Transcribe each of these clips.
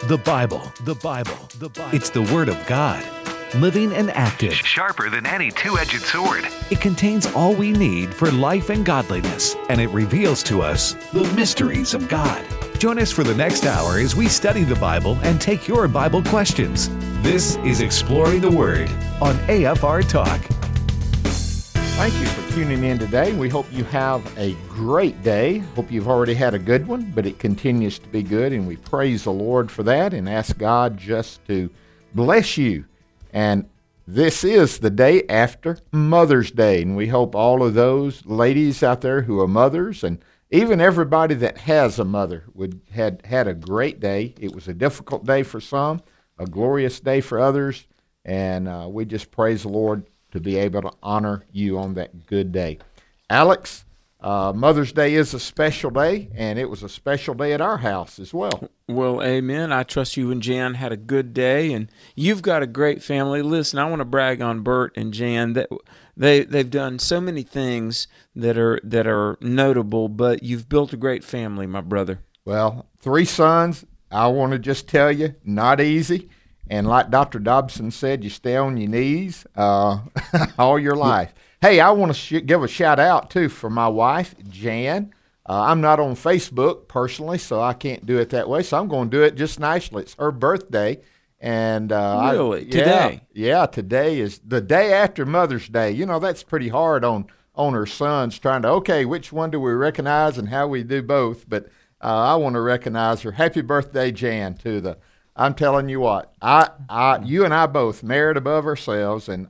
The Bible, the Bible, the Bible. It's the Word of God, living and active. Sharper than any two-edged sword. It contains all we need for life and godliness, and it reveals to us the mysteries of God. Join us for the next hour as we study the Bible and take your Bible questions. This is Exploring the Word on AFR Talk. Thank you for tuning in today. We hope you have a great day. Hope you've already had a good one, but it continues to be good, and we praise the Lord for that and ask God just to bless you. And this is the day after Mother's Day, and we hope all of those ladies out there who are mothers and even everybody that has a mother had a great day. It was a difficult day for some, a glorious day for others, and we just praise the Lord to be able to honor you on that good day. Alex, Mother's Day is a special day, and it was a special day at our house as well. Well, amen. I trust you and Jan had a good day, and you've got a great family. Listen, I want to brag on Bert and Jan. That they've done so many things that are notable, but you've built a great family, my brother. Well, 3 sons, I want to just tell you, not easy. And like Dr. Dobson said, you stay on your knees all your life. Hey, I want to give a shout out, too, for my wife, Jan. I'm not on Facebook personally, so I can't do it that way. So I'm going to do it just nicely. It's her birthday. And really? Today? Yeah, today is the day after Mother's Day. You know, that's pretty hard on her sons trying to, okay, which one do we recognize and how we do both. But I want to recognize her. Happy birthday, Jan, I'm telling you what, you and I both merit above ourselves, and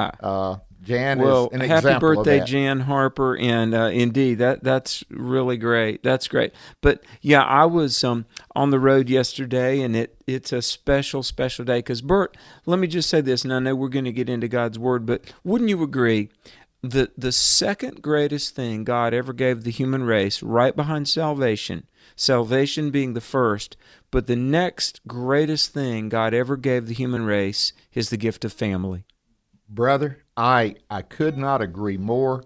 Jan is an example of that. Happy birthday, Jan Harper, and indeed, that's really great. That's great. But yeah, I was on the road yesterday, and it's a special day because Bert, let me just say this, and I know we're going to get into God's Word, but wouldn't you agree that the second greatest thing God ever gave the human race, right behind salvation being the first, but the next greatest thing God ever gave the human race is the gift of family? Brother, I could not agree more.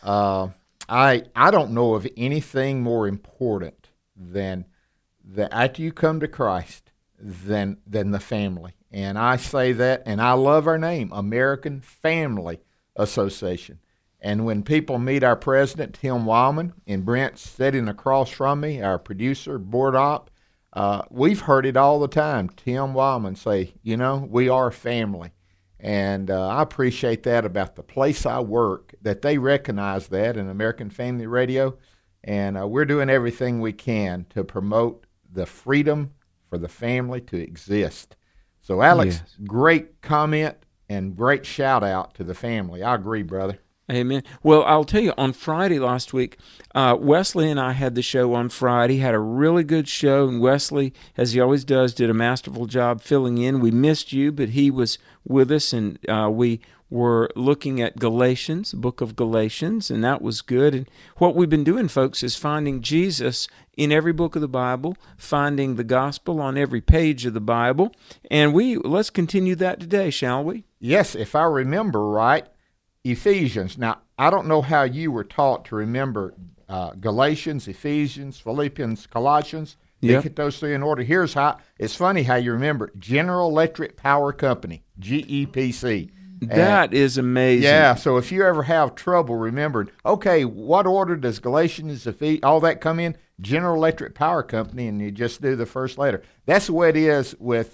I don't know of anything more important than that after you come to Christ than the family. And I say that, and I love our name, American Family Association. And when people meet our president, Tim Wildman, and Brent sitting across from me, our producer, board op, we've heard it all the time. Tim Wildman say, we are family. And I appreciate that about the place I work, that they recognize that in American Family Radio. And we're doing everything we can to promote the freedom for the family to exist. So, Alex, yes. Great comment and great shout out to the family. I agree, brother. Amen. Well, I'll tell you, on Friday last week, Wesley and I had the show on Friday, had a really good show, and Wesley, as he always does, did a masterful job filling in. We missed you, but he was with us, and we were looking at Galatians, the book of Galatians, and that was good. And what we've been doing, folks, is finding Jesus in every book of the Bible, finding the gospel on every page of the Bible, and let's continue that today, shall we? Yes, if I remember right, Ephesians. Now, I don't know how you were taught to remember Galatians, Ephesians, Philippians, Colossians. Yep. Get those 3 in order. Here's how. It's funny how you remember General Electric Power Company, GEPC. That is amazing. Yeah, so if you ever have trouble remembering, okay, what order does Galatians, Ephesians, all that come in? General Electric Power Company, and you just do the first letter. That's the way it is with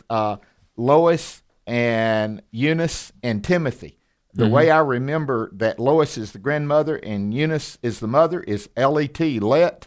Lois and Eunice and Timothy. The way I remember that Lois is the grandmother and Eunice is the mother is L-E-T,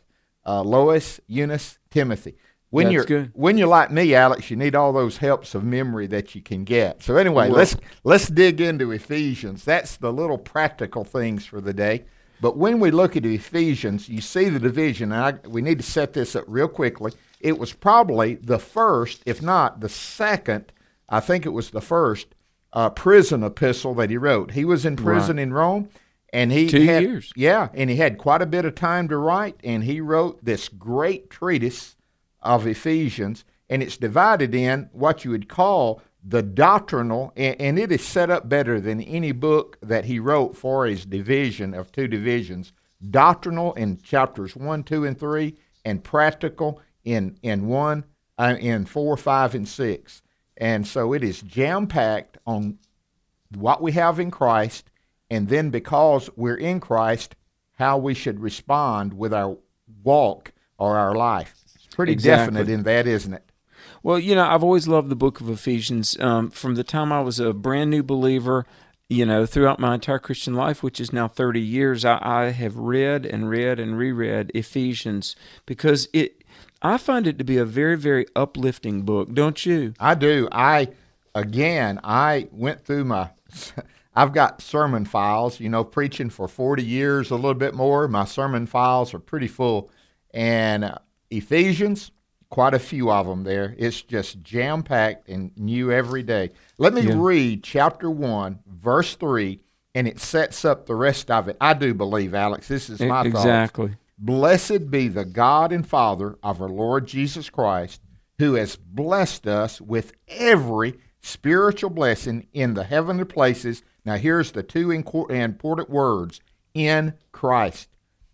Lois, Eunice, Timothy. When you're like me, Alex, you need all those helps of memory that you can get. So anyway, let's dig into Ephesians. That's the little practical things for the day. But when we look at Ephesians, you see the division. And we need to set this up real quickly. It was probably the first, if not the second, I think it was the first, prison epistle that he wrote. He was in prison in Rome, and he 2 years. Yeah, and he had quite a bit of time to write, and he wrote this great treatise of Ephesians, and it's divided in what you would call the doctrinal, and it is set up better than any book that he wrote for his division of 2 divisions, doctrinal in chapters 1, 2, and 3, and practical in 1, in 4, 5, and 6. And so it is jam-packed on what we have in Christ, and then because we're in Christ, how we should respond with our walk or our life. It's pretty definite in that, isn't it? Well, I've always loved the book of Ephesians. From the time I was a brand new believer, throughout my entire Christian life, which is now 30 years, I have read and read and reread Ephesians because I find it to be a very, very uplifting book, don't you? I do. I went through I've got sermon files, preaching for 40 years, a little bit more. My sermon files are pretty full. And Ephesians, quite a few of them there. It's just jam-packed and new every day. Let me read chapter 1, verse 3, and it sets up the rest of it. I do believe, Alex, this is my thought. Exactly. Blessed be the God and Father of our Lord Jesus Christ, who has blessed us with every spiritual blessing in the heavenly places. Now here's the two important words, in Christ.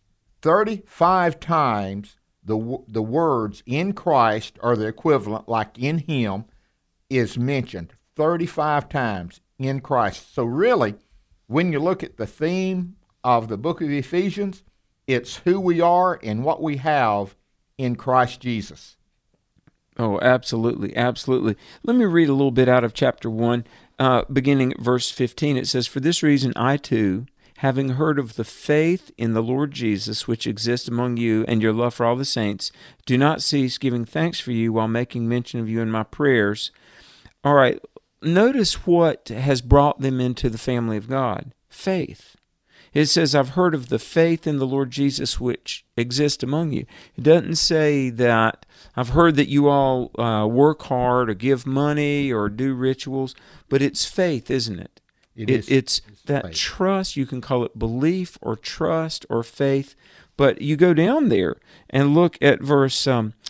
35 times the words in Christ are the equivalent, like in Him, is mentioned 35 times in Christ. So really, when you look at the theme of the book of Ephesians, it's who we are and what we have in Christ Jesus. Oh, absolutely, absolutely. Let me read a little bit out of chapter 1, beginning at verse 15. It says, "For this reason I too, having heard of the faith in the Lord Jesus which exists among you and your love for all the saints, do not cease giving thanks for you while making mention of you in my prayers." All right, notice what has brought them into the family of God. Faith. It says, I've heard of the faith in the Lord Jesus which exists among you. It doesn't say that I've heard that you all work hard or give money or do rituals, but it's faith, isn't it? It's that faith. Trust. You can call it belief or trust or faith, but you go down there and look at verse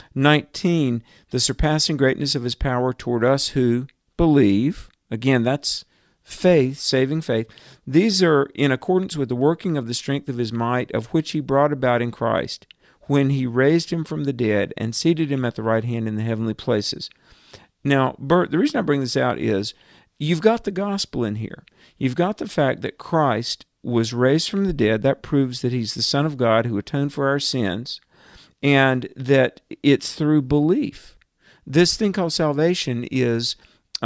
19, the surpassing greatness of His power toward us who believe. Again, that's faith, saving faith. These are in accordance with the working of the strength of His might, of which He brought about in Christ, when He raised Him from the dead and seated Him at the right hand in the heavenly places. Now, Bert, the reason I bring this out is you've got the gospel in here. You've got the fact that Christ was raised from the dead. That proves that He's the Son of God who atoned for our sins, and that it's through belief. This thing called salvation is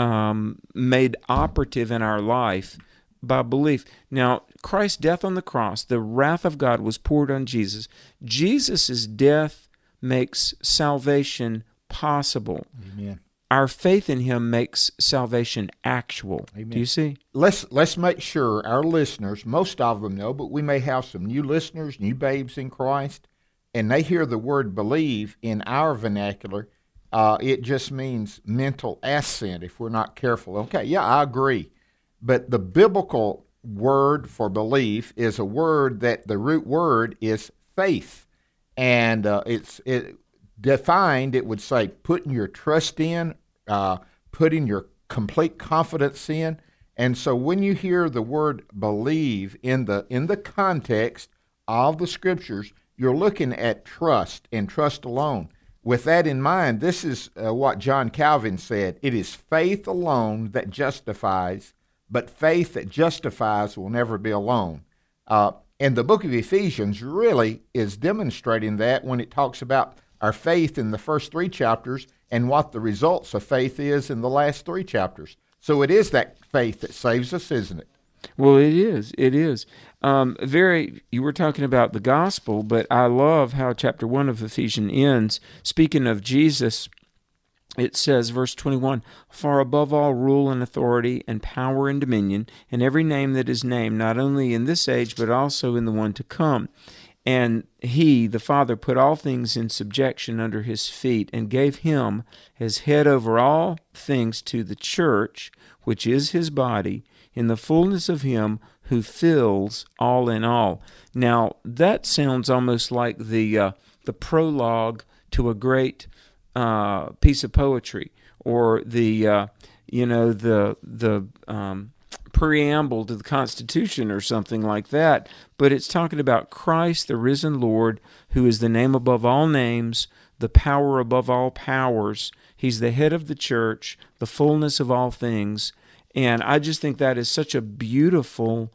made operative in our life by belief. Now, Christ's death on the cross, the wrath of God was poured on Jesus. Jesus' death makes salvation possible. Amen. Our faith in Him makes salvation actual. Amen. Do you see? Let's make sure our listeners, most of them know, but we may have some new listeners, new babes in Christ, and they hear the word believe in our vernacular. It just means mental assent if we're not careful. Okay, yeah, I agree. But the biblical word for belief is a word that the root word is faith. And it's defined, it would say putting your trust in, putting your complete confidence in. And so when you hear the word believe in the context of the Scriptures, you're looking at trust and trust alone. With that in mind, this is what John Calvin said. It is faith alone that justifies, but faith that justifies will never be alone. And the book of Ephesians really is demonstrating that when it talks about our faith in the first 3 chapters and what the results of faith is in the last 3 chapters. So it is that faith that saves us, isn't it? Well, it is. It is. You were talking about the gospel, but I love how chapter 1 of Ephesians ends. Speaking of Jesus, it says, verse 21, "For above all rule and authority and power and dominion, and every name that is named, not only in this age, but also in the one to come. And He, the Father, put all things in subjection under His feet, and gave Him as head over all things to the church, which is His body, in the fullness of Him who fills all in all." Now, that sounds almost like the prologue to a great piece of poetry, or the preamble to the Constitution or something like that. But it's talking about Christ, the risen Lord, who is the name above all names, the power above all powers. He's the head of the church, the fullness of all things. And I just think that is such a beautiful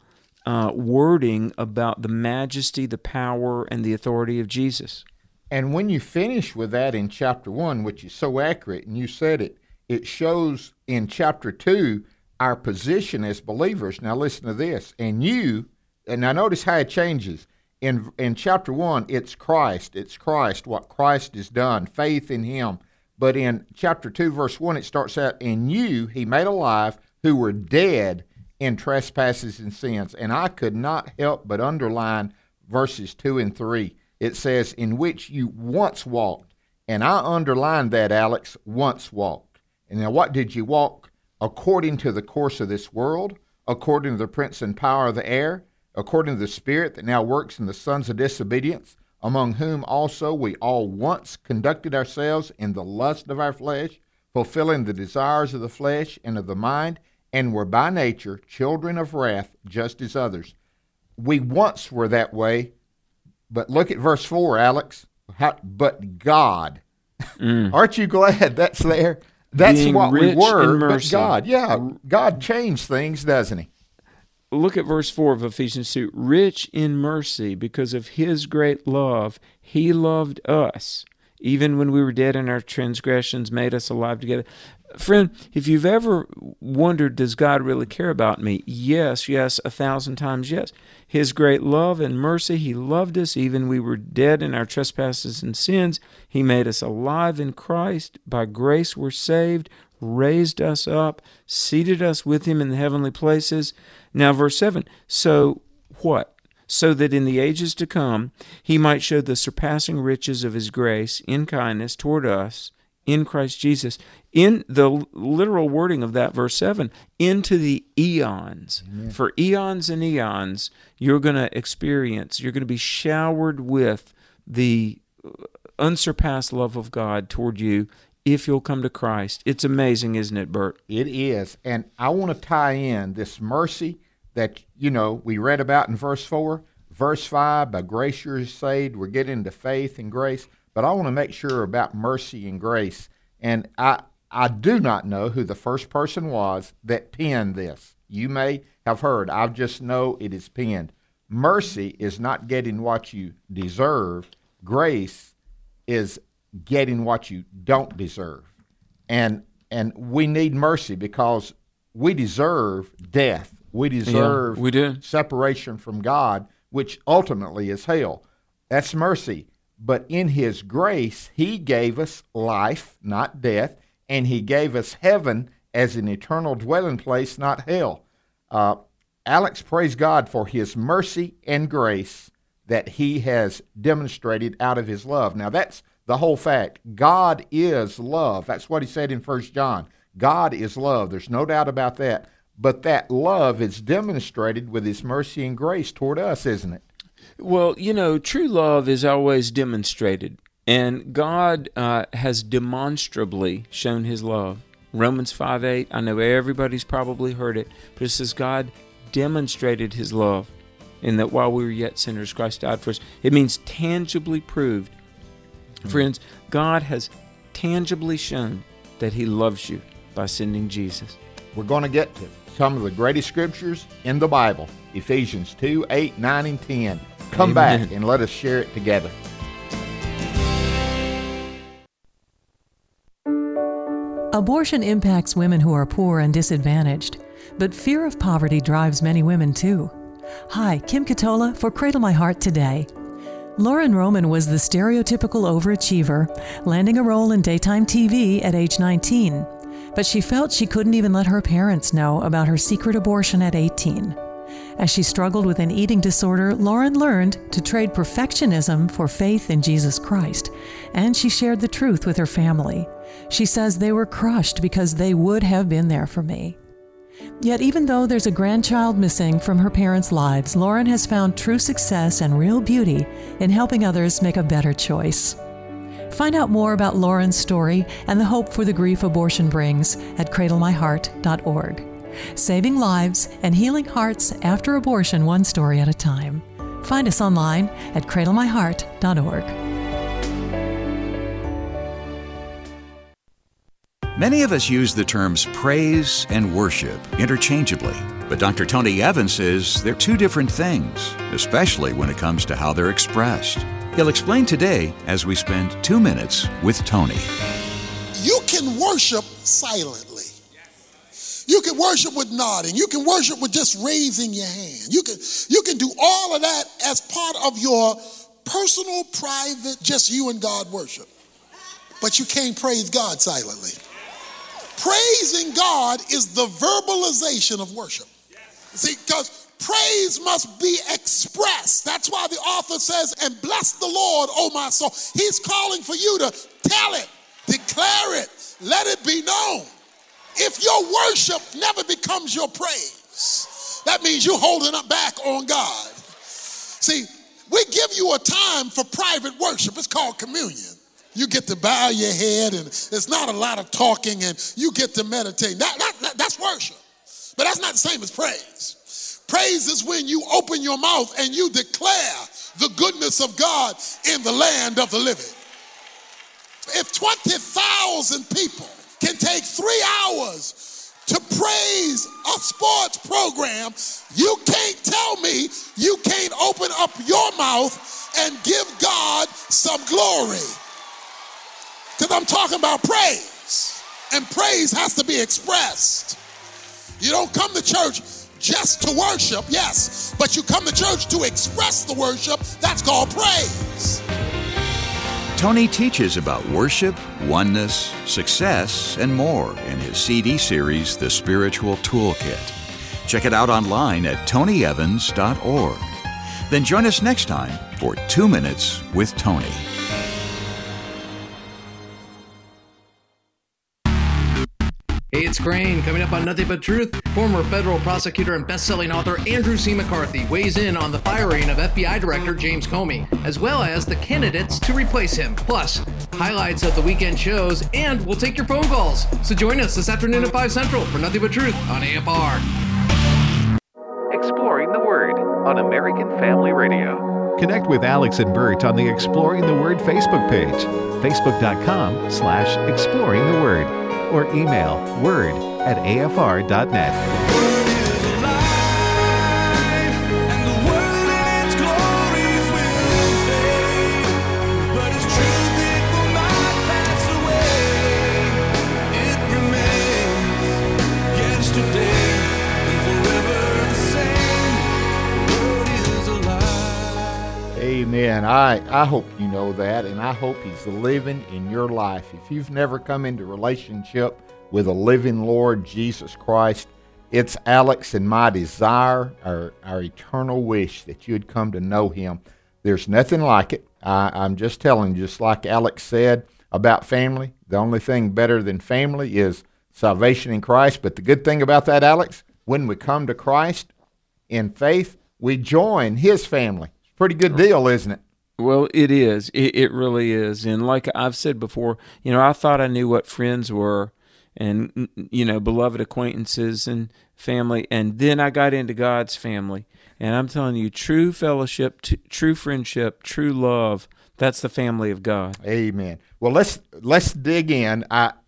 wording about the majesty, the power, and the authority of Jesus. And when you finish with that in chapter 1, which is so accurate, and you said it, it shows in chapter 2 our position as believers. Now listen to this. And now notice how it changes. In chapter 1, it's Christ, what Christ has done, faith in him. But in chapter 2, verse 1, it starts out, and you he made alive who were dead in trespasses and sins. And I could not help but underline verses 2 and 3. It says, in which you once walked. And I underlined that, Alex, once walked. And now what did you walk? According to the course of this world, according to the prince and power of the air, according to the spirit that now works in the sons of disobedience, among whom also we all once conducted ourselves in the lust of our flesh, fulfilling the desires of the flesh and of the mind, and were by nature children of wrath, just as others. We once were that way, but look at verse 4, Alex. But God. Aren't you glad that's there? That's Being what we rich were, in but mercy. God. Yeah, God changed things, doesn't he? Look at verse 4 of Ephesians 2. Rich in mercy, because of his great love, he loved us, even when we were dead in our transgressions, made us alive together. Friend, if you've ever wondered, does God really care about me? Yes, 1,000 times yes. His great love and mercy, he loved us, even we were dead in our trespasses and sins. He made us alive in Christ. By grace we're saved, raised us up, seated us with him in the heavenly places. Now, verse 7, so what? So that in the ages to come he might show the surpassing riches of his grace in kindness toward us in Christ Jesus. In the literal wording of that verse 7, into the eons. Amen. For eons and eons, you're going to be showered with the unsurpassed love of God toward you if you'll come to Christ. It's amazing, isn't it, Bert? It is. And I want to tie in this mercy that, we read about in verse 4. Verse 5, by grace you're saved. We're getting into faith and grace. But I want to make sure about mercy and grace. And I do not know who the first person was that penned this. You may have heard. I just know it is penned. Mercy is not getting what you deserve. Grace is getting what you don't deserve. And we need mercy because we deserve death. We deserve we do. Separation from God, which ultimately is hell. That's mercy. But in his grace, he gave us life, not death, and he gave us heaven as an eternal dwelling place, not hell. Alex, praise God for his mercy and grace that he has demonstrated out of his love. Now, that's the whole fact. God is love. That's what he said in 1 John. God is love. There's no doubt about that. But that love is demonstrated with his mercy and grace toward us, isn't it? Well, true love is always demonstrated, and God has demonstrably shown his love. Romans 5:8, I know everybody's probably heard it, but it says God demonstrated his love in that while we were yet sinners, Christ died for us. It means tangibly proved. Friends, God has tangibly shown that he loves you by sending Jesus. We're going to get to some of the greatest scriptures in the Bible, Ephesians 2, 8, 9, and 10. Come Amen. back and let us share it together. Abortion impacts women who are poor and disadvantaged, but fear of poverty drives many women too. Hi, Kim Katola for Cradle My Heart Today. Lauren Roman was the stereotypical overachiever, landing a role in daytime TV at age 19. But she felt she couldn't even let her parents know about her secret abortion at 18. As she struggled with an eating disorder, Lauren learned to trade perfectionism for faith in Jesus Christ, and she shared the truth with her family. She says they were crushed because they would have been there for me. Yet even though there's a grandchild missing from her parents' lives, Lauren has found true success and real beauty in helping others make a better choice. Find out more about Lauren's story and the hope for the grief abortion brings at cradlemyheart.org. Saving lives and healing hearts after abortion, one story at a time. Find us online at cradlemyheart.org. Many of us use the terms praise and worship interchangeably, but Dr. Tony Evans says they're two different things, especially when it comes to how they're expressed. He'll explain today as we spend 2 minutes with Tony. You can worship silently. You can worship with nodding. You can worship with just raising your hand. You can do all of that as part of your personal, private, just you and God worship. But you can't praise God silently. Praising God is the verbalization of worship. See, because praise must be expressed. That's why the author says, and bless the Lord, O my soul. He's calling for you to tell it, declare it, let it be known. If your worship never becomes your praise, that means you're holding up back on God. See, we give you a time for private worship. It's called communion. You get to bow your head, and there's not a lot of talking, and you get to meditate. That's worship. But that's not the same as praise. Praise is when you open your mouth and you declare the goodness of God in the land of the living. If 20,000 people can take 3 hours to praise a sports program, you can't tell me you can't open up your mouth and give God some glory. Because I'm talking about praise, and praise has to be expressed. You don't come to church just to worship, yes, but you come to church to express the worship. That's called praise. Tony teaches about worship, oneness, success, and more in his CD series, The Spiritual Toolkit. Check it out online at tonyevans.org. Then join us next time for 2 Minutes with Tony. Hey, it's Crane. Coming up on Nothing But Truth, former federal prosecutor and best-selling author Andrew C. McCarthy weighs in on the firing of FBI Director James Comey, as well as the candidates to replace him. Plus, highlights of the weekend shows, and we'll take your phone calls. So join us this afternoon at 5 Central for Nothing But Truth on AFR. Exploring the Word on American Family Radio. Connect with Alex and Bert on the Exploring the Word Facebook page, facebook.com/exploring the word, or email word@afr.net. Amen. I hope you know that, and I hope he's living in your life. If you've never come into relationship with a living Lord Jesus Christ, it's Alex and my desire, our eternal wish that you'd come to know him. There's nothing like it. I'm just telling you, just like Alex said about family, the only thing better than family is salvation in Christ. But the good thing about that, Alex, when we come to Christ in faith, we join his family. Pretty good deal, isn't it? Well, it is. It really is. And like I've said before, I thought I knew what friends were and, beloved acquaintances and family. And then I got into God's family. And I'm telling you, true fellowship, true friendship, true love, that's the family of God. Amen. Well, let's dig in.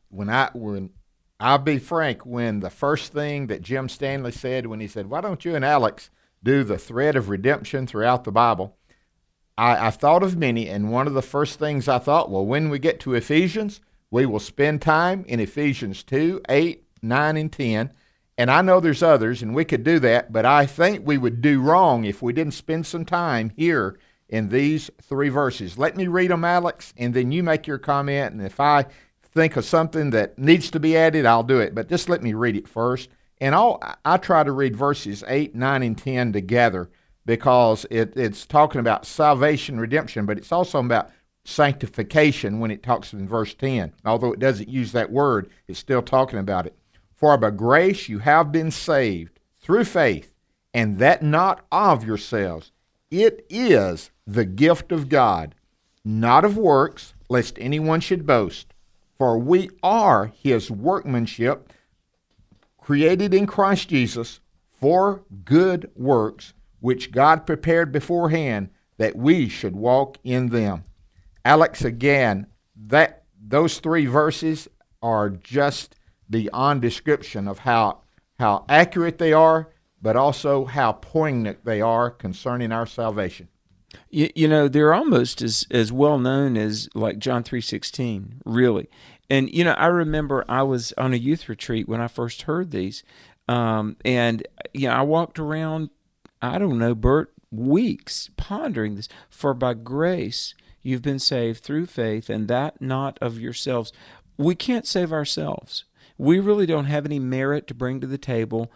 I'll be frank, when the first thing that Jim Stanley said when he said, why don't you and Alex do the thread of redemption throughout the Bible, I thought of many, and one of the first things I thought, well, when we get to Ephesians, we will spend time in Ephesians 2, 8, 9, and 10, and I know there's others, and we could do that, but I think we would do wrong if we didn't spend some time here in these 3 verses. Let me read them, Alex, and then you make your comment, and if I think of something that needs to be added, I'll do it, but just let me read it first. And I try to read verses 8, 9, and 10 together because it's talking about salvation, redemption, but it's also about sanctification when it talks in verse 10. Although it doesn't use that word, it's still talking about it. For by grace you have been saved through faith, and that not of yourselves. It is the gift of God, not of works, lest anyone should boast. For we are his workmanship, created in Christ Jesus for good works, which God prepared beforehand that we should walk in them. Alex, again, those 3 verses, are just beyond description of how accurate they are, but also how poignant they are concerning our salvation. You know, they're almost as well known as like John 3:16, really. And, you know, I remember I was on a youth retreat when I first heard these. And, you know, I walked around, I don't know, Bert, weeks pondering this. For by grace you've been saved through faith, and that not of yourselves. We can't save ourselves. We really don't have any merit to bring to the table.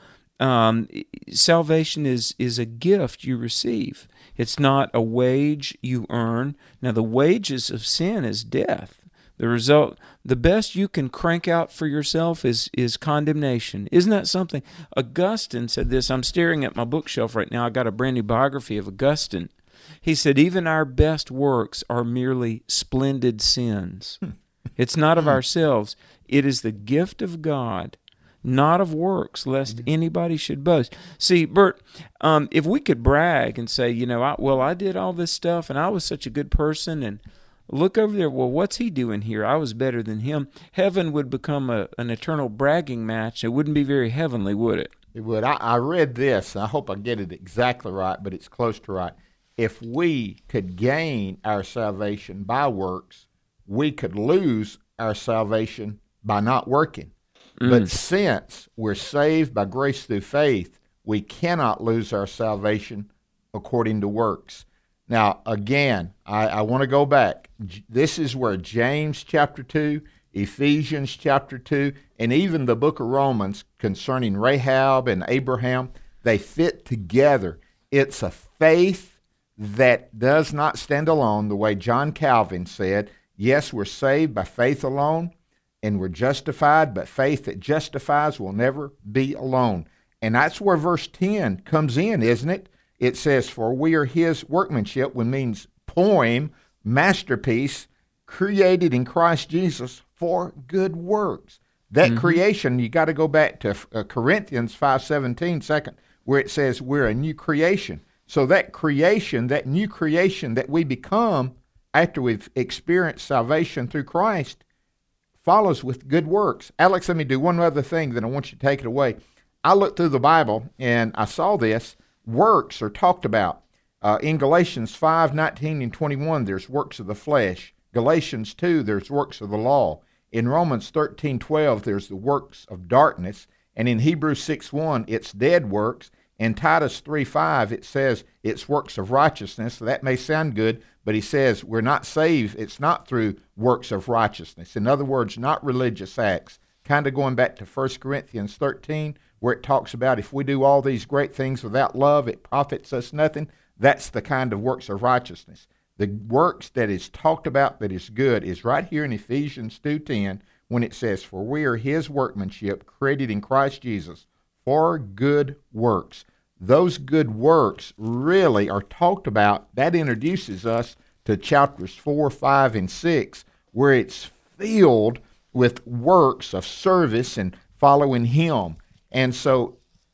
Salvation is a gift you receive. It's not a wage you earn. Now, the wages of sin is death. The result, the best you can crank out for yourself is condemnation. Isn't that something? Augustine said this. I'm staring at my bookshelf right now. I got a brand new biography of Augustine. He said, even our best works are merely splendid sins. It's not of ourselves. It is the gift of God, not of works, lest anybody should boast. See, Bert, if we could brag and say, you know, I did all this stuff, and I was such a good person, and look over there, well, what's he doing here? I was better than him. Heaven would become an eternal bragging match. It wouldn't be very heavenly, would it? It would. I read this. I hope I get it exactly right, but it's close to right. If we could gain our salvation by works, we could lose our salvation by not working. But since we're saved by grace through faith, we cannot lose our salvation according to works. Now, again, I want to go back. This is where James chapter 2, Ephesians chapter 2, and even the book of Romans concerning Rahab and Abraham, they fit together. It's a faith that does not stand alone, the way John Calvin said. Yes, we're saved by faith alone, and we're justified, but faith that justifies will never be alone. And that's where verse 10 comes in, isn't it? It says, for we are his workmanship, which means poem, masterpiece, created in Christ Jesus for good works. That creation, you got to go back to Corinthians 5:17, second, where it says we're a new creation. So that creation, that new creation that we become after we've experienced salvation through Christ, follows with good works. Alex, let me do one other thing, then I want you to take it away. I looked through the Bible, and I saw this. Works are talked about. In Galatians 5:19 and 21, there's works of the flesh. Galatians 2, there's works of the law. In Romans 13:12, there's the works of darkness. And in Hebrews 6:1, it's dead works. In Titus 3:5, it says it's works of righteousness. So that may sound good, but he says we're not saved. It's not through works of righteousness. In other words, not religious acts. Kind of going back to 1 Corinthians 13, where it talks about if we do all these great things without love, it profits us nothing. That's the kind of works of righteousness. The works that is talked about that is good is right here in Ephesians 2:10 when it says, for we are his workmanship, created in Christ Jesus for good works. Those good works really are talked about. That introduces us to chapters 4, 5, and 6, where it's filled with works of service and following him. And so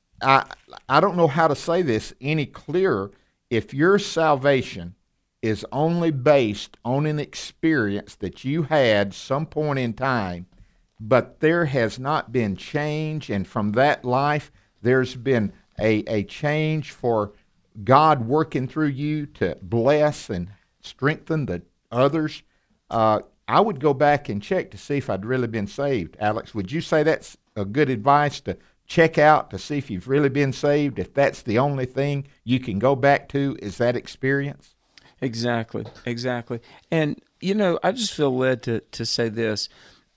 I don't know how to say this any clearer. If your salvation is only based on an experience that you had some point in time, but there has not been change, and from that life there's been a change for God working through you to bless and strengthen the others, I would go back and check to see if I'd really been saved. Alex, would you say that's a good advice, to check out to see if you've really been saved? If that's the only thing you can go back to, is that experience? Exactly. And, you know, I just feel led to say this.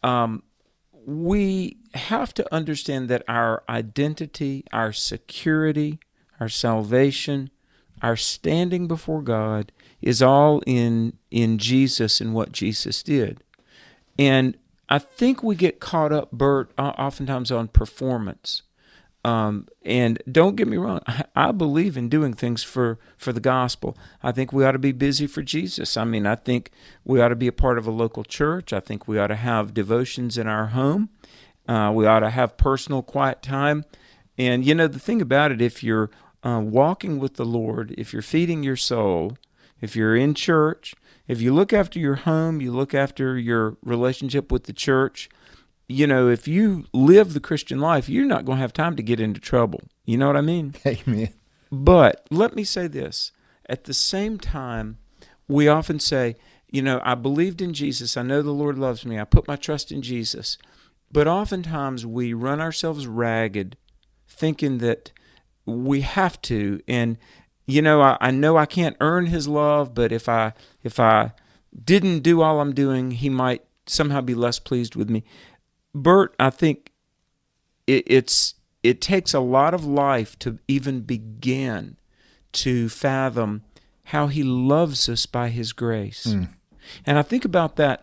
We have to understand that our identity, our security, our salvation, our standing before God is all in Jesus and what Jesus did. And I think we get caught up, Bert, oftentimes on performance. And don't get me wrong, I believe in doing things for the gospel. I think we ought to be busy for Jesus. I mean, I think we ought to be a part of a local church. I think we ought to have devotions in our home. We ought to have personal quiet time. And, you know, the thing about it, if you're walking with the Lord, if you're feeding your soul, if you're in church, if you look after your home, you look after your relationship with the church, if you live the Christian life, you're not going to have time to get into trouble. You know what I mean? Amen. But let me say this. At the same time, we often say, I believed in Jesus. I know the Lord loves me. I put my trust in Jesus. But oftentimes we run ourselves ragged thinking that we have to. And, I know I can't earn his love, but if I didn't do all I'm doing, he might somehow be less pleased with me. Bert, I think it takes a lot of life to even begin to fathom how he loves us by his grace. And I think about that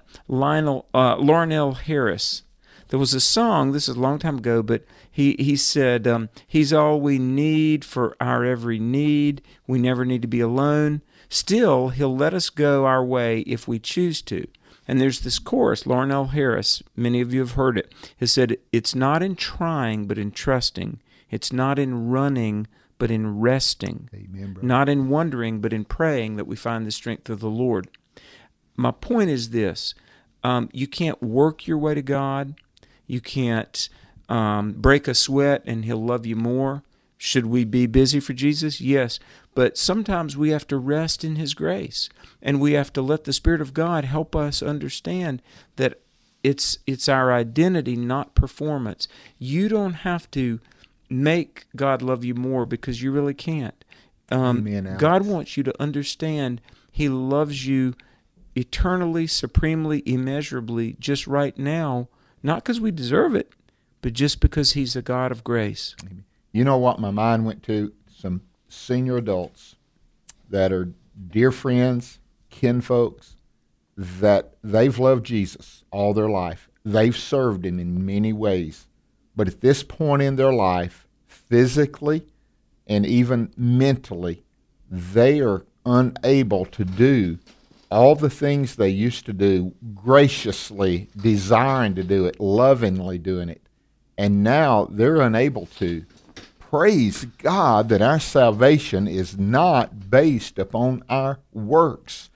Lauryn L. Harris. There was a song, this is a long time ago, but he said, he's all we need for our every need. We never need to be alone. Still, he'll let us go our way if we choose to. And there's this chorus, Lauryn L. Harris, many of you have heard it. It said, it's not in trying, but in trusting. It's not in running, but in resting. Amen, brother. Not in wondering, but in praying that we find the strength of the Lord. My point is this. You can't work your way to God. You can't break a sweat and he'll love you more. Should we be busy for Jesus? Yes. But sometimes we have to rest in his grace, and we have to let the Spirit of God help us understand that it's our identity, not performance. You don't have to make God love you more because you really can't. Amen, God wants you to understand he loves you eternally, supremely, immeasurably, just right now, not because we deserve it, but just because he's a God of grace. Amen. You know what my mind went to? Some senior adults that are dear friends, kinfolks, that they've loved Jesus all their life. They've served him in many ways. But at this point in their life, physically and even mentally, they are unable to do all the things they used to do, graciously desiring to do it, lovingly doing it. And now they're unable to. Praise God that our salvation is not based upon our works.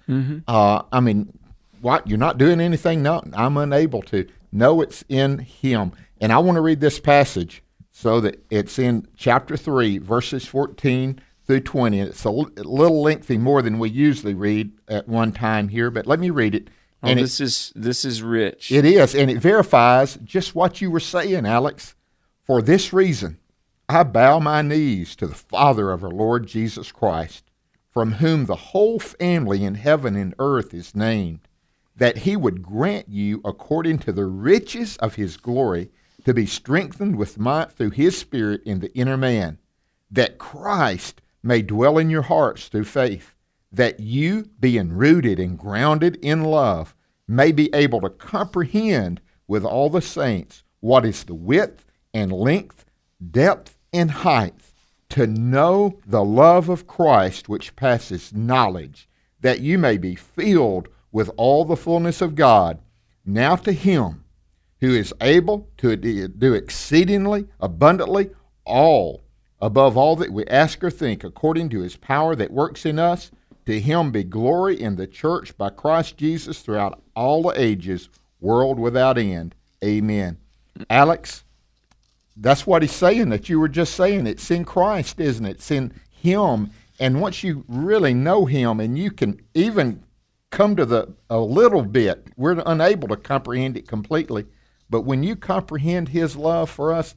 What? You're not doing anything? No, I'm unable to. No, it's in him. And I want to read this passage so that it's in chapter 3, verses 14 through 20. It's a little lengthy, more than we usually read at one time here, but let me read it. And this is rich. It is, and it verifies just what you were saying, Alex. For this reason, I bow my knees to the Father of our Lord Jesus Christ, from whom the whole family in heaven and earth is named, that he would grant you, according to the riches of his glory, to be strengthened with might through his Spirit in the inner man, that Christ may dwell in your hearts through faith, that you, being rooted and grounded in love, may be able to comprehend with all the saints what is the width and length, depth and height, to know the love of Christ which passes knowledge, that you may be filled with all the fullness of God. Now to him who is able to do exceedingly abundantly all above all that we ask or think, according to his power that works in us, to him be glory in the church by Christ Jesus throughout all the ages, world without end. Amen. Alex, that's what he's saying, that you were just saying. It's in Christ, isn't it? It's in him. And once you really know him, and you can even come to a little bit, we're unable to comprehend it completely, but when you comprehend his love for us,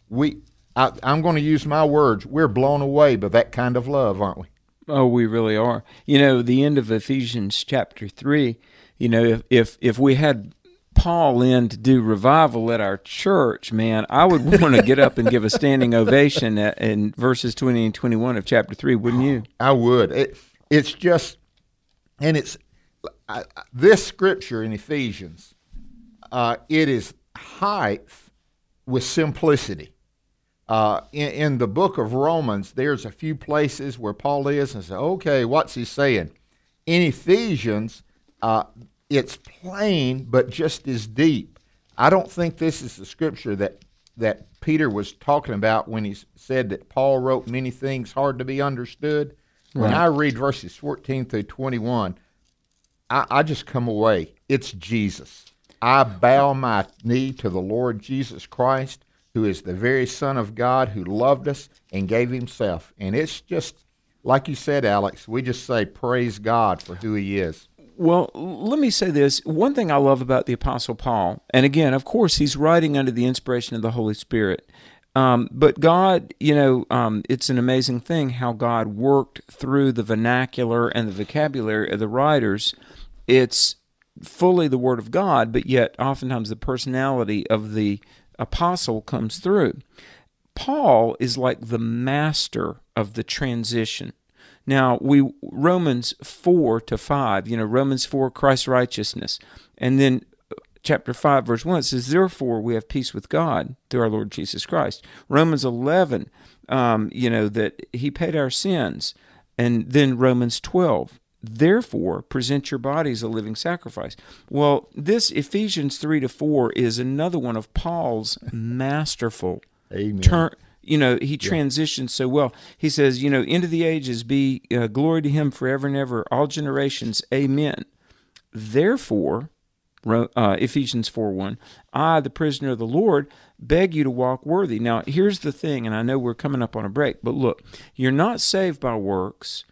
I'm going to use my words, we're blown away by that kind of love, aren't we? Oh, we really are. The end of Ephesians chapter 3, if we had Paul in to do revival at our church, man, I would want to get up and give a standing ovation in verses 20 and 21 of chapter 3, wouldn't you? I would. It's just, and it's this scripture in Ephesians, it is height with simplicity. In the book of Romans, there's a few places where Paul is and says, okay, what's he saying? In Ephesians, it's plain, but just as deep. I don't think this is the scripture that Peter was talking about when he said that Paul wrote many things hard to be understood. Right. When I read verses 14 through 21, I just come away. It's Jesus. I bow my knee to the Lord Jesus Christ, who is the very Son of God, who loved us and gave himself. And it's just, like you said, Alex, we just say praise God for who he is. Well, let me say this. One thing I love about the Apostle Paul, and again, of course, he's writing under the inspiration of the Holy Spirit. But God, it's an amazing thing how God worked through the vernacular and the vocabulary of the writers. It's fully the Word of God, but yet oftentimes the personality of the apostle comes through. Paul is like the master of the transition. Now, Romans 4-5, Romans 4, Christ's righteousness. And then chapter 5, verse 1, it says, therefore we have peace with God through our Lord Jesus Christ. Romans 11, that he paid our sins. And then Romans 12, therefore present your bodies a living sacrifice. Well, this Ephesians 3-4 is another one of Paul's masterful Amen. He transitions so well. He says, into the ages be glory to him forever and ever, all generations, amen. Therefore, Ephesians 4:1, I, the prisoner of the Lord, beg you to walk worthy. Now, here's the thing, and I know we're coming up on a break, but look, you're not saved by works.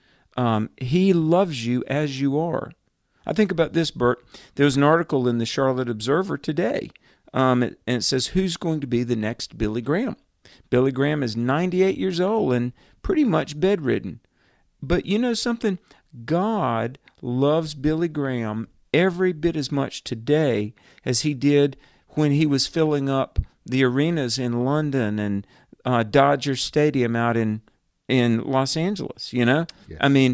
He loves you as you are. I think about this, Bert. There was an article in the Charlotte Observer today, and it says, who's going to be the next Billy Graham? Billy Graham is 98 years old and pretty much bedridden. But you know something? God loves Billy Graham every bit as much today as he did when he was filling up the arenas in London and Dodger Stadium out in Los Angeles, Yes. I mean,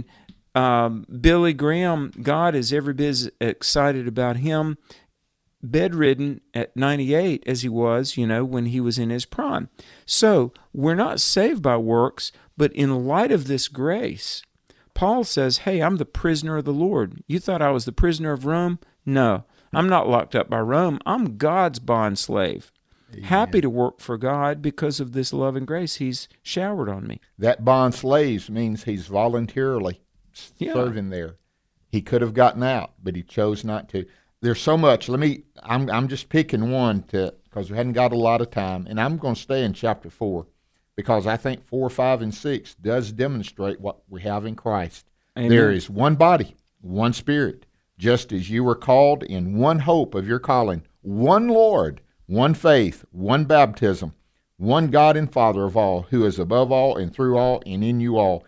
Billy Graham, God is every bit as excited about him bedridden at 98 as he was, when he was in his prime. So we're not saved by works, but in light of this grace, Paul says, hey, I'm the prisoner of the Lord. You thought I was the prisoner of Rome? No, I'm not locked up by Rome. I'm God's bond slave. Amen. Happy to work for God because of this love and grace he's showered on me. That bond slave means he's voluntarily serving there. He could have gotten out, but he chose not to. There's so much. I'm just picking one because we hadn't got a lot of time, and I'm going to stay in chapter 4 because I think 4, 5, and 6 does demonstrate what we have in Christ. Amen. There is one body, one Spirit, just as you were called in one hope of your calling, one Lord, one faith, one baptism, one God and Father of all, who is above all and through all and in you all.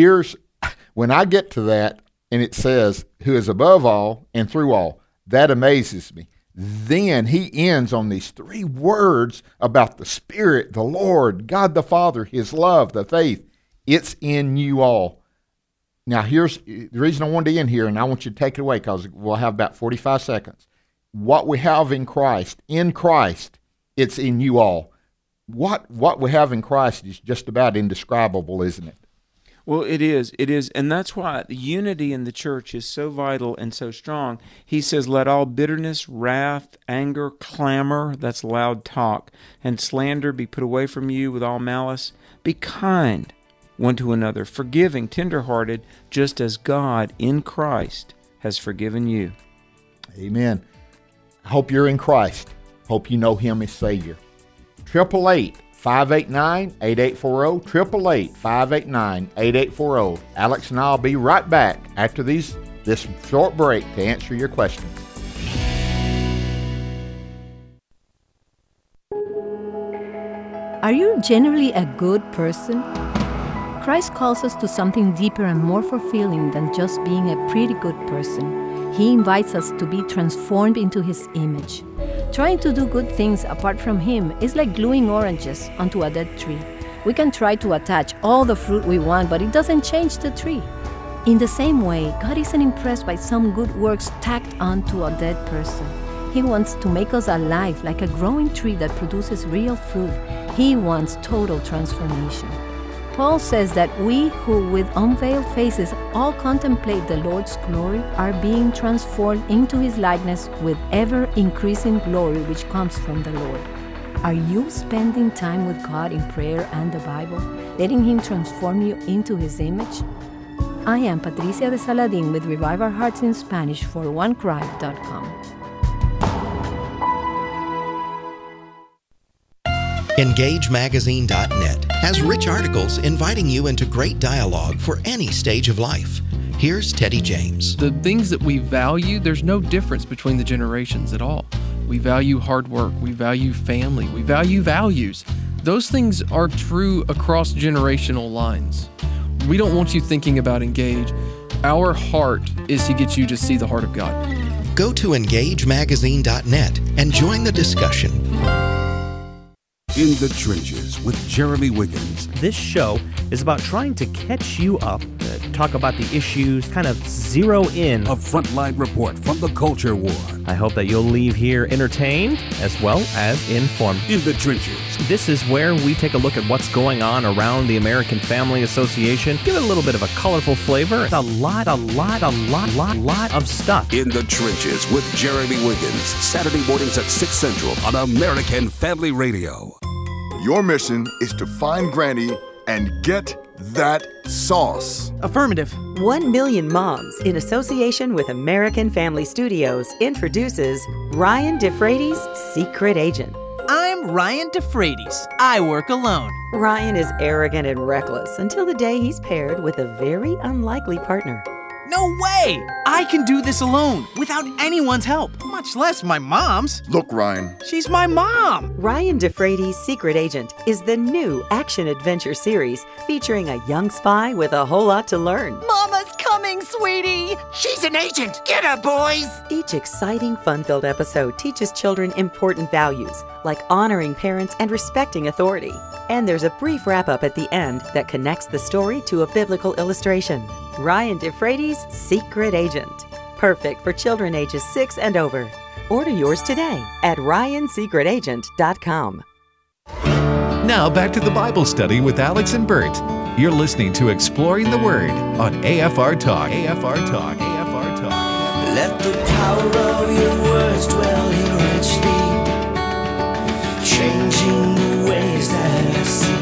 When I get to that, and it says, who is above all and through all, that amazes me. Then he ends on these 3 words about the Spirit, the Lord, God the Father, his love, the faith. It's in you all. Now, here's the reason I wanted to end here, and I want you to take it away because we'll have about 45 seconds. What we have in Christ, it's in you all. What we have in Christ is just about indescribable, isn't it? Well, it is, and that's why the unity in the church is so vital and so strong. He says, let all bitterness, wrath, anger, clamor, that's loud talk, and slander be put away from you with all malice. Be kind one to another, forgiving, tenderhearted, just as God in Christ has forgiven you. Amen. I hope you're in Christ. Hope you know him as Savior. 888-589-8840, 888-589-8840. Alex and I will be right back after this short break to answer your questions. Are you generally a good person? Christ calls us to something deeper and more fulfilling than just being a pretty good person. He invites us to be transformed into His image. Trying to do good things apart from Him is like gluing oranges onto a dead tree. We can try to attach all the fruit we want, but it doesn't change the tree. In the same way, God isn't impressed by some good works tacked onto a dead person. He wants to make us alive like a growing tree that produces real fruit. He wants total transformation. Paul says that we who with unveiled faces all contemplate the Lord's glory are being transformed into His likeness with ever-increasing glory which comes from the Lord. Are you spending time with God in prayer and the Bible, letting Him transform you into His image? I am Patricia de Saladin with Revive Our Hearts in Spanish for OneCry.com. EngageMagazine.net has rich articles inviting you into great dialogue for any stage of life. Here's Teddy James. The things that we value, there's no difference between the generations at all. We value hard work, we value family, we value values. Those things are true across generational lines. We don't want you thinking about Engage. Our heart is to get you to see the heart of God. Go to EngageMagazine.net and join the discussion. In the Trenches with Jeremy Wiggins. This show is about trying to catch you up, talk about the issues, kind of zero in. A frontline report from the culture war. I hope that you'll leave here entertained as well as informed. In the Trenches. This is where we take a look at what's going on around the American Family Association, give it a little bit of a colorful flavor. A lot of stuff. In the Trenches with Jeremy Wiggins. Saturday mornings at 6 Central on American Family Radio. Your mission is to find Granny and get that sauce. Affirmative. 1 Million Moms, in association with American Family Studios, introduces Ryan DeFrades' Secret Agent. I'm Ryan DeFrades. I work alone. Ryan is arrogant and reckless until the day he's paired with a very unlikely partner. No way! I can do this alone, without anyone's help, much less my mom's. Look, Ryan. She's my mom! Ryan DeFrades' Secret Agent is the new action-adventure series featuring a young spy with a whole lot to learn. Mama's coming, sweetie! She's an agent! Get her, boys! Each exciting, fun-filled episode teaches children important values, like honoring parents and respecting authority. And there's a brief wrap-up at the end that connects the story to a biblical illustration. Ryan DeFrades' Secret Agent. Perfect for children ages 6 and over. Order yours today at ryansecretagent.com. Now back to the Bible study with Alex and Bert. You're listening to Exploring the Word on AFR Talk. AFR Talk. AFR Talk. Let the power of your words dwell here richly, changing the ways that I see.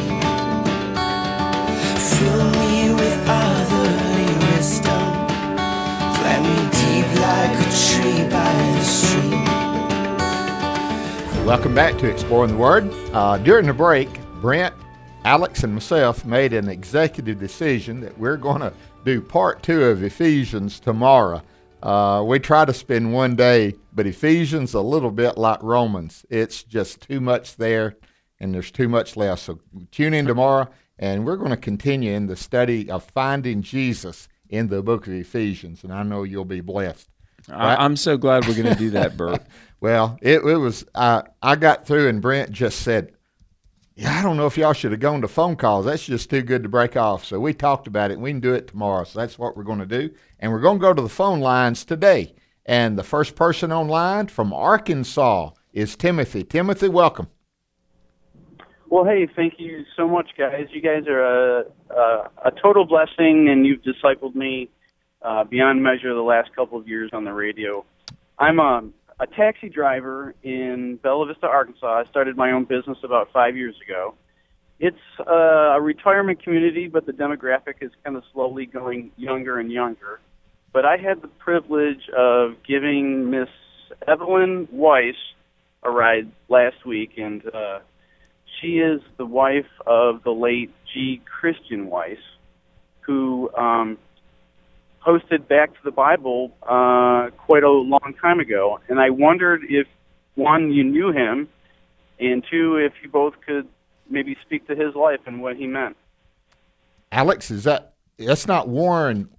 Fill me with otherly wisdom, plant me deep like a tree by the stream. Welcome back to Exploring the Word. During the break, Brent, Alex, and myself made an executive decision that we're going to do part 2 of Ephesians tomorrow. We try to spend one day, but Ephesians a little bit like Romans. It's just too much there, and there's too much left. So tune in tomorrow, and we're going to continue in the study of finding Jesus in the book of Ephesians, and I know you'll be blessed. Right? I'm so glad we're going to do that, Bert. Well, it was. I got through, and Brent just said, "Yeah, I don't know if y'all should have gone to phone calls. That's just too good to break off." So we talked about it, and we can do it tomorrow. So that's what we're going to do, and we're going to go to the phone lines today. And the first person online from Arkansas is Timothy. Timothy, welcome. Well, hey, thank you so much, guys. You guys are a total blessing, and you've discipled me beyond measure the last couple of years on the radio. I'm a taxi driver in Bella Vista, Arkansas. I started my own business about 5 years ago. It's a retirement community, but the demographic is kind of slowly going younger and younger. But I had the privilege of giving Miss Evelyn Weiss a ride last week, and she is the wife of the late G. Christian Weiss, who hosted Back to the Bible quite a long time ago. And I wondered if, one, you knew him, and two, if you both could maybe speak to his life and what he meant. Alex, that's not Warren?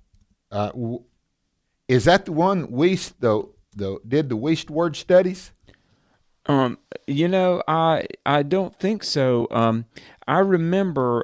Is that the one Weiss did the Weiss word studies? I don't think so. I remember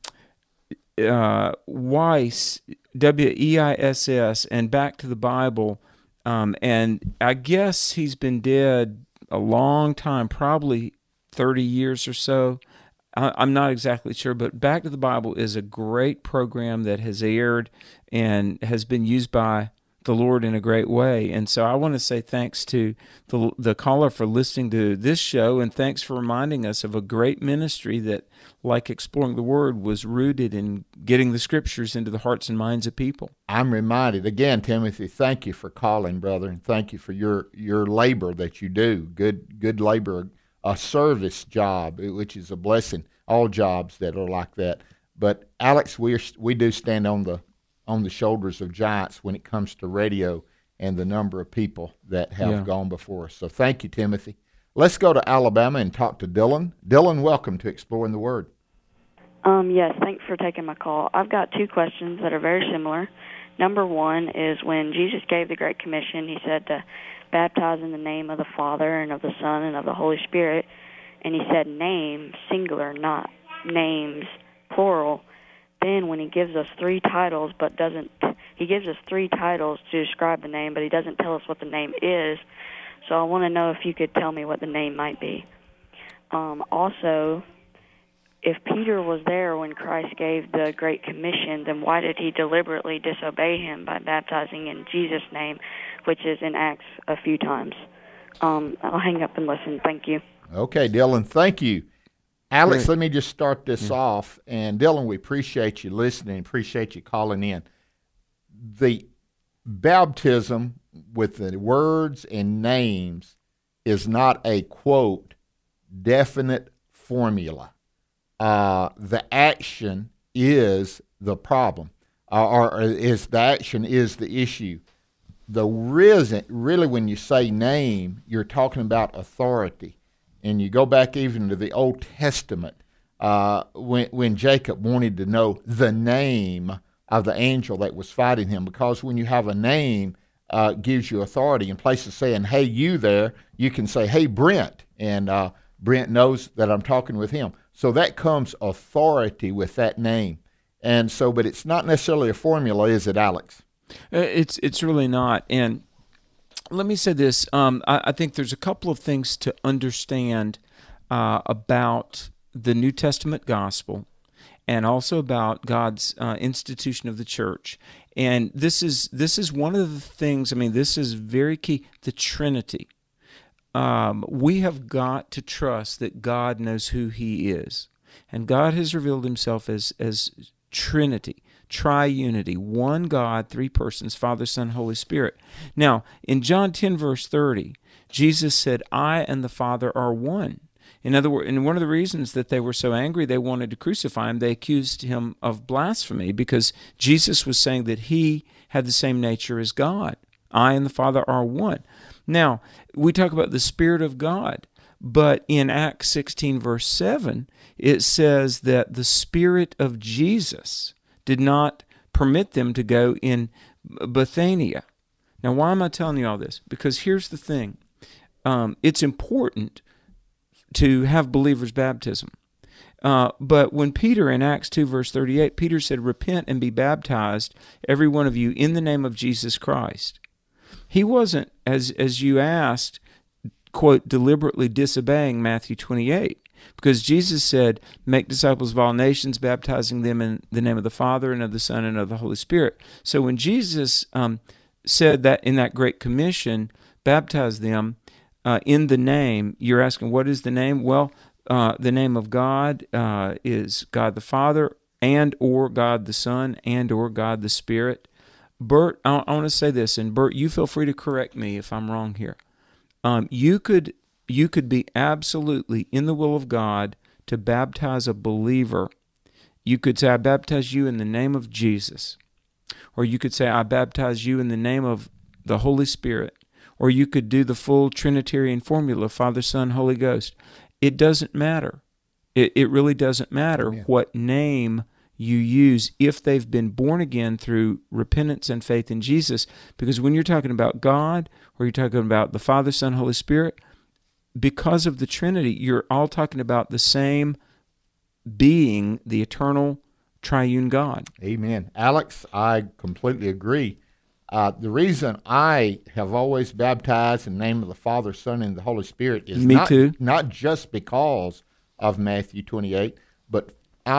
Weiss, Weiss, and Back to the Bible, and I guess he's been dead a long time, probably 30 years or so. I'm not exactly sure, but Back to the Bible is a great program that has aired and has been used by the Lord in a great way. And so I want to say thanks to the caller for listening to this show, and thanks for reminding us of a great ministry that, like Exploring the Word, was rooted in getting the Scriptures into the hearts and minds of people. I'm reminded, again, Timothy, thank you for calling, brother, and thank you for your labor that you do. Good labor a service job, which is a blessing. All jobs that are like that. But Alex, we do stand on the shoulders of giants when it comes to radio and the number of people that have gone before us. So thank you, Timothy. Let's go to Alabama and talk to Dylan. Dylan, welcome to Exploring the Word. Yes, thanks for taking my call. I've got two questions that are very similar. Number one is when Jesus gave the Great Commission, he said to baptize in the name of the Father and of the Son and of the Holy Spirit. And he said name, singular, not names, plural. Then when he gives us three titles, he gives us three titles to describe the name, but he doesn't tell us what the name is. So I want to know if you could tell me what the name might be. Also, if Peter was there when Christ gave the Great Commission, then why did he deliberately disobey him by baptizing in Jesus' name, which is in Acts a few times? I'll hang up and listen. Thank you. Okay, Dylan, thank you. Alex, let me just start this off. And Dylan, we appreciate you listening, appreciate you calling in. The baptism with the words and names is not a, quote, definite formula. The action is the problem, or is the action is the issue. The reason, really, when you say name, you're talking about authority. And you go back even to the Old Testament, when Jacob wanted to know the name of the angel that was fighting him, because when you have a name, gives you authority. In place of saying, hey, you there, you can say, hey, Brent, and Brent knows that I'm talking with him. So that comes authority with that name. And so, but it's not necessarily a formula, is it, Alex? It's really not. And let me say this. I think there's a couple of things to understand about the New Testament gospel and also about God's institution of the church. And this is one of the things, this is very key, the Trinity. We have got to trust that God knows who He is. And God has revealed Himself as Trinity, triunity, one God, three persons, Father, Son, Holy Spirit. Now, in John 10, verse 30, Jesus said, I and the Father are one. In other words, and one of the reasons that they were so angry they wanted to crucify Him, they accused Him of blasphemy because Jesus was saying that He had the same nature as God. I and the Father are one. Now, we talk about the Spirit of God, but in Acts 16, verse 7, it says that the Spirit of Jesus did not permit them to go in Bithynia. Now, why am I telling you all this? Because here's the thing. It's important to have believers' baptism. But when Peter, in Acts 2, verse 38, Peter said, repent and be baptized, every one of you, in the name of Jesus Christ. He wasn't, as you asked, quote, deliberately disobeying Matthew 28. Because Jesus said, make disciples of all nations, baptizing them in the name of the Father and of the Son and of the Holy Spirit. So when Jesus said that in that Great Commission, baptize them in the name, you're asking, what is the name? Well, the name of God is God the Father and or God the Son and or God the Spirit. Bert, I want to say this, and Bert, you feel free to correct me if I'm wrong here. You could be absolutely in the will of God to baptize a believer. You could say, I baptize you in the name of Jesus. Or you could say, I baptize you in the name of the Holy Spirit. Or you could do the full Trinitarian formula, Father, Son, Holy Ghost. It doesn't matter. It really doesn't matter what name you use if they've been born again through repentance and faith in Jesus. Because when you're talking about God, or you're talking about the Father, Son, Holy Spirit, because of the Trinity, you're all talking about the same being, the eternal triune God. Amen. Alex, I completely agree. The reason I have always baptized in the name of the Father, Son, and the Holy Spirit is not just because of Matthew 28, but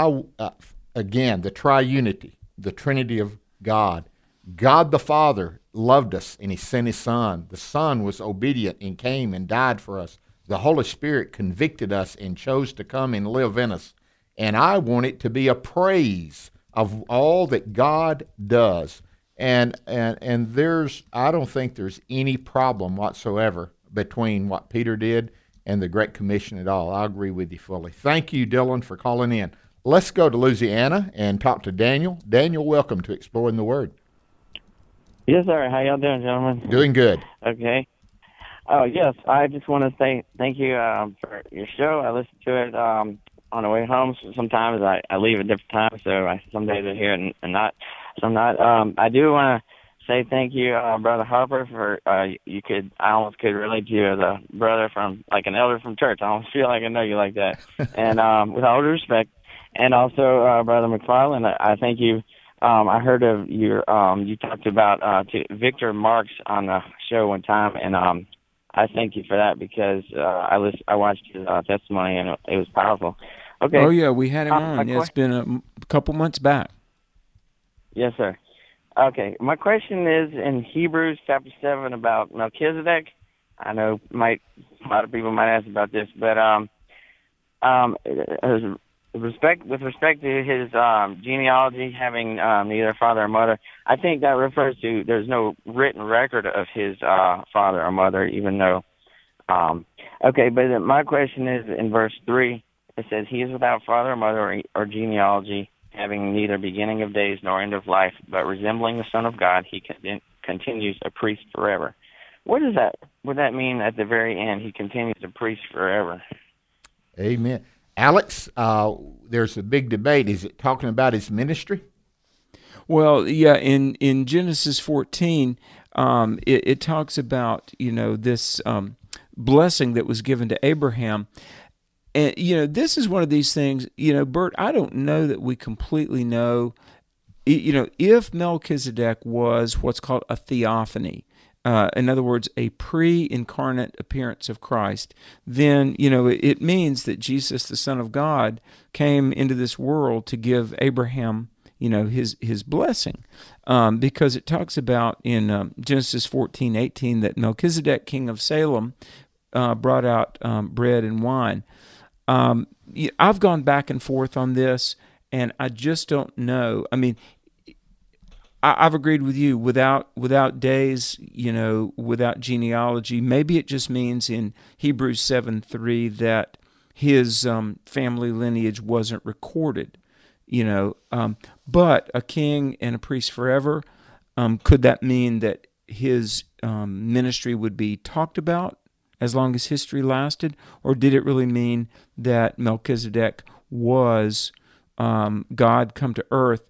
again, the triunity, the Trinity of God. God the Father loved us, and He sent His Son. The Son was obedient and came and died for us. The Holy Spirit convicted us and chose to come and live in us. And I want it to be a praise of all that God does. And I don't think there's any problem whatsoever between what Peter did and the Great Commission at all. I agree with you fully. Thank you, Dylan, for calling in. Let's go to Louisiana and talk to Daniel. Daniel, welcome to Exploring the Word. Yes, sir. How y'all doing, gentlemen? Doing good. Okay. Oh, yes. I just want to say thank you for your show. I listen to it on the way home. Sometimes I leave at different times, so some days I hear it and not. Some not. I do want to say thank you, Brother Harper, for I almost could relate to you as a brother from, like an elder from church. I almost feel like I know you like that. And with all due respect, and also Brother McFarland, I thank you. I heard of your you talked about Victor Marks on the show one time, and I thank you for that because I watched his testimony and it was powerful. Okay. Oh yeah, we had him on. Yeah, it's been a couple months back. Yes, sir. Okay, my question is in Hebrews chapter 7 about Melchizedek. I know a lot of people might ask about this, but with respect to his genealogy having neither father or mother, I think that refers to there's no written record of his father or mother, even though. Okay, but my question is in verse 3. It says, "He is without father or mother or genealogy, having neither beginning of days nor end of life, but resembling the Son of God, he continues a priest forever." What does that? Would that mean at the very end? He continues a priest forever. Amen. Alex, there's a big debate. Is it talking about his ministry? Well, yeah. In Genesis 14, it talks about this blessing that was given to Abraham. And, this is one of these things, Bert, I don't know that we completely know, if Melchizedek was what's called a theophany, in other words, a pre-incarnate appearance of Christ, then, it means that Jesus, the Son of God, came into this world to give Abraham, his blessing. Because it talks about in Genesis 14:18 that Melchizedek, king of Salem, brought out bread and wine. I've gone back and forth on this, and I just don't know. I mean, I've agreed with you. Without days, without genealogy, maybe it just means in Hebrews 7:3 that his family lineage wasn't recorded. But a king and a priest forever, could that mean that his ministry would be talked about as long as history lasted, or did it really mean that Melchizedek was God come to earth?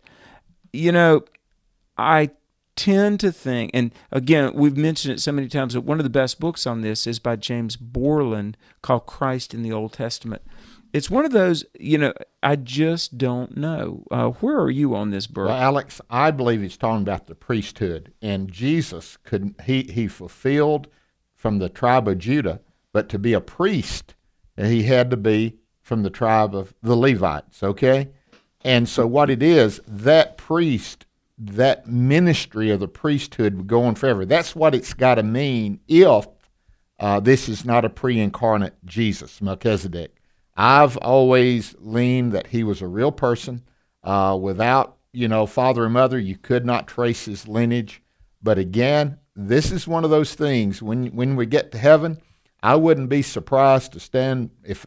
I tend to think, and again, we've mentioned it so many times, that one of the best books on this is by James Borland called Christ in the Old Testament. It's one of those, I just don't know. Where are you on this, Bert? Well, Alex, I believe he's talking about the priesthood, and Jesus he fulfilled from the tribe of Judah, but to be a priest, he had to be from the tribe of the Levites, okay? And so what it is, that priest, that ministry of the priesthood would go on forever. That's what it's got to mean if this is not a pre-incarnate Jesus, Melchizedek. I've always leaned that he was a real person. Without, father and mother, you could not trace his lineage. But again, this is one of those things. When we get to heaven, I wouldn't be surprised to stand if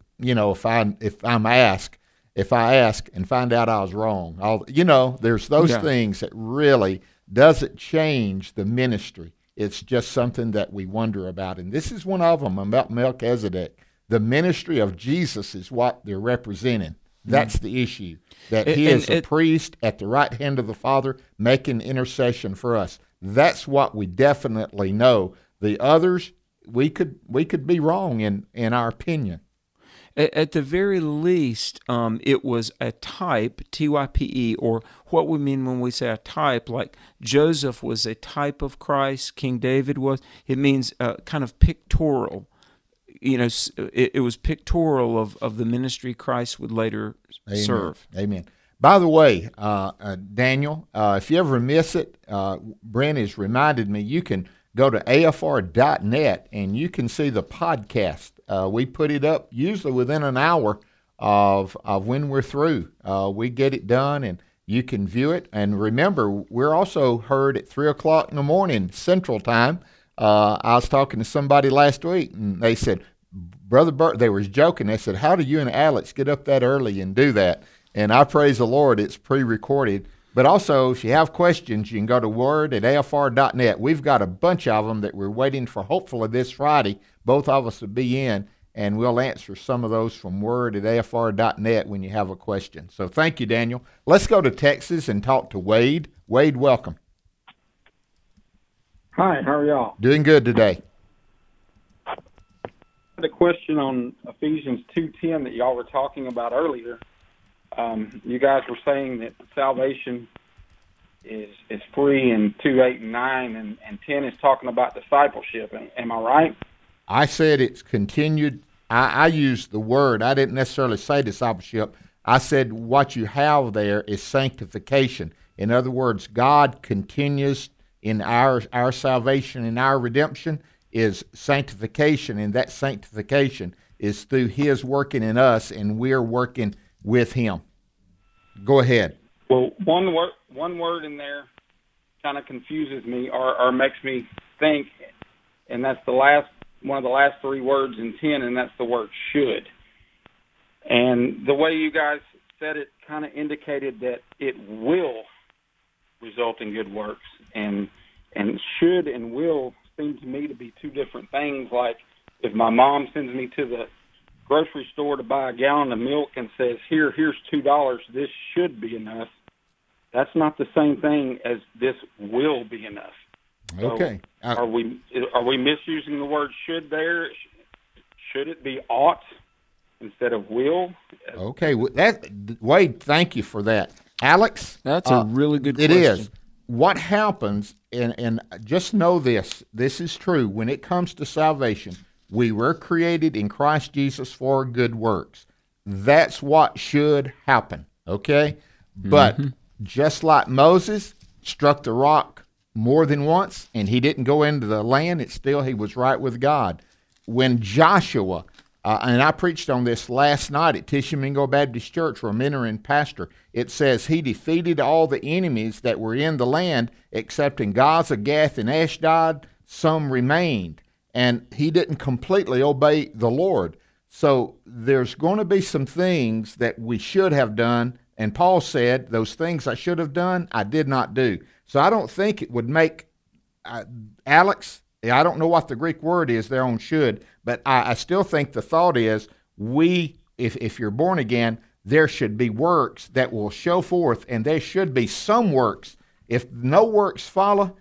I ask and find out I was wrong. There's those things that really doesn't change the ministry. It's just something that we wonder about, and this is one of them about Melchizedek. The ministry of Jesus is what they're representing. That's the issue. That he is a priest at the right hand of the Father, making intercession for us. That's what we definitely know. The others, we could be wrong in our opinion. At the very least, it was a type, T-Y-P-E, or what we mean when we say a type, like Joseph was a type of Christ, King David was. It means kind of pictorial. It was pictorial of the ministry Christ would later serve. Amen. By the way, Daniel, if you ever miss it, Brent has reminded me, you can go to afr.net and you can see the podcast. We put it up usually within an hour of when we're through. We get it done and you can view it. And remember, we're also heard at 3 o'clock in the morning Central Time. I was talking to somebody last week and they said, Brother Bert, they was joking. They said, how do you and Alex get up that early and do that? And I praise the Lord, it's pre-recorded. But also, if you have questions, you can go to word@afr.net. We've got a bunch of them that we're waiting for, hopefully this Friday. Both of us will be in, and we'll answer some of those from word@afr.net when you have a question. So thank you, Daniel. Let's go to Texas and talk to Wade. Wade, welcome. Hi, how are y'all? Doing good today. I had a question on Ephesians 2:10 that y'all were talking about earlier. You guys were saying that salvation is free in 2:8 and 9, and 10 is talking about discipleship. Am I right? I said it's continued. I used the word. I didn't necessarily say discipleship. I said what you have there is sanctification. In other words, God continues in our salvation and our redemption is sanctification, and that sanctification is through His working in us, and we're working with Him. Go ahead. Well, one word in there kind of confuses me or makes me think, and that's one of the last three words in 10, and that's the word should. And the way you guys said it kind of indicated that it will result in good works, and should and will seem to me to be two different things. Like if my mom sends me to the grocery store to buy a gallon of milk and says, here's $2, this should be enough, that's not the same thing as this will be enough. Okay. So are we misusing the word should there? Should it be ought instead of will? Okay. Wade, thank you for that. Alex? That's a really good question. It is. What happens, and just know this is true, when it comes to salvation, we were created in Christ Jesus for good works. That's what should happen, okay? But just like Moses struck the rock more than once, and he didn't go into the land, he was right with God. When Joshua, and I preached on this last night at Tishomingo Baptist Church, where I'm entering pastor, it says he defeated all the enemies that were in the land, except in Gaza, Gath, and Ashdod, some remained. And he didn't completely obey the Lord. So there's going to be some things that we should have done, and Paul said, those things I should have done, I did not do. So I don't think it would make, Alex, I don't know what the Greek word is there on should, but I still think the thought is if you're born again, there should be works that will show forth, and there should be some works. If no works follow,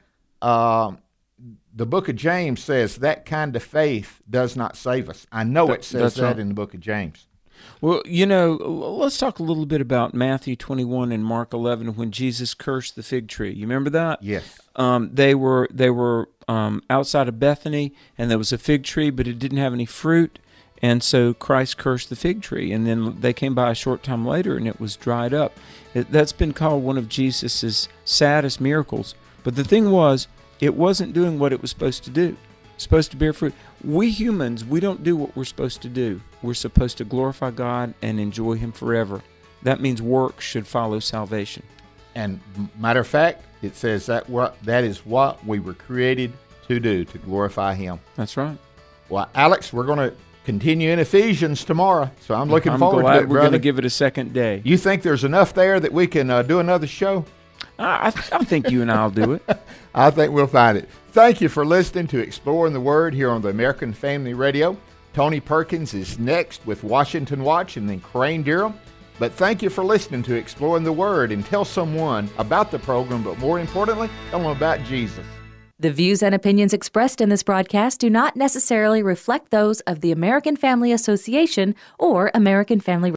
the book of James says that kind of faith does not save us. I know it says that in the book of James. Well, let's talk a little bit about Matthew 21 and Mark 11 when Jesus cursed the fig tree. You remember that? Yes. They were outside of Bethany, and there was a fig tree, but it didn't have any fruit, and so Christ cursed the fig tree. And then they came by a short time later, and it was dried up. That's been called one of Jesus' saddest miracles. But the thing was, it wasn't doing what it was supposed to do. It's supposed to bear fruit. We humans, we don't do what we're supposed to do. We're supposed to glorify God and enjoy Him forever. That means work should follow salvation. And matter of fact, it says that is what we were created to do, to glorify Him. That's right. Well, Alex, we're going to continue in Ephesians tomorrow, so I'm looking forward to it, brother. We're going to give it a second day. You think there's enough there that we can do another show? I think you and I'll do it. I think we'll find it. Thank you for listening to Exploring the Word here on the American Family Radio. Tony Perkins is next with Washington Watch and then Crane Durham. But thank you for listening to Exploring the Word, and tell someone about the program, but more importantly, tell them about Jesus. The views and opinions expressed in this broadcast do not necessarily reflect those of the American Family Association or American Family